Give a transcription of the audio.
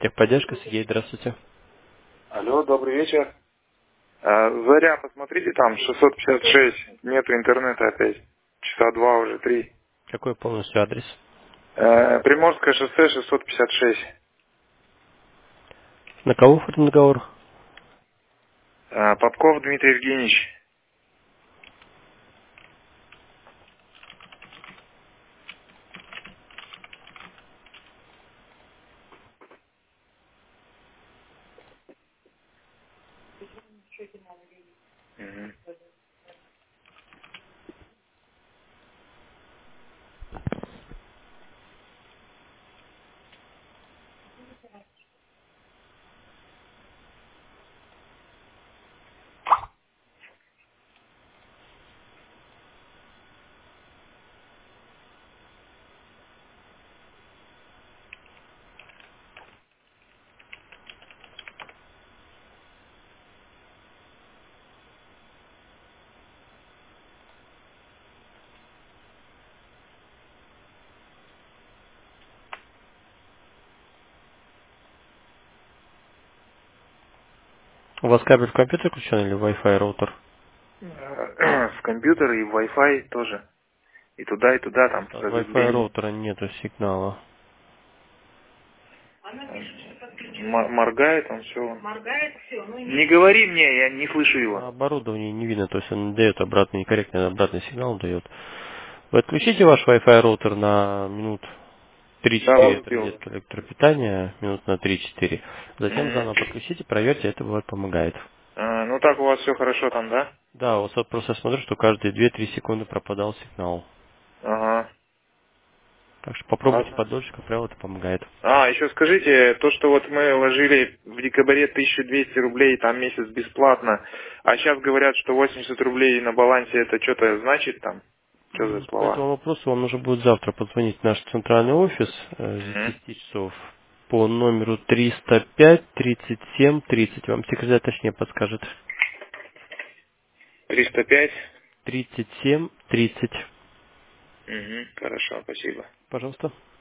Техподдержка, Сергей, здравствуйте. Алло, добрый вечер. Заря, посмотрите, там 656, нету интернета опять. Часа два уже, три. Какой полностью адрес? Приморское шоссе 656. На кого оформлен договор? Попков Дмитрий Евгеньевич. Мгм. У вас кабель в компьютер включен или Wi-Fi роутер? В компьютер и в Wi-Fi тоже. И туда там От Wi-Fi разветвление. роутера нету сигнала. Моргает он, все. Не говори мне, я не слышу На его. оборудовании не видно, то есть он дает обратный, некорректный обратный сигнал дает. Вы отключите ваш Wi-Fi роутер на минут Да, 3-4 от успел. розетки электропитания, минут на 3-4. Затем Мгм. заново подключите, проверьте, это бывает помогает. Ну так у вас все хорошо там, да? Да, вот просто смотрю, что каждые 2-3 секунды пропадал сигнал. Ага, Так что попробуйте ладно. подольше, как правило, это помогает. Еще скажите, то, что вот мы вложили в декабре 1200 рублей, там месяц бесплатно, а сейчас говорят, что 80 рублей на балансе, это что-то значит там? Что за По слова? этому вопросу вам нужно будет завтра позвонить в наш центральный офис с Мгм. 10 часов по номеру 305 37 30. Вам секретарь точнее подскажет. 305? 37 30. Хорошо, спасибо. Пожалуйста.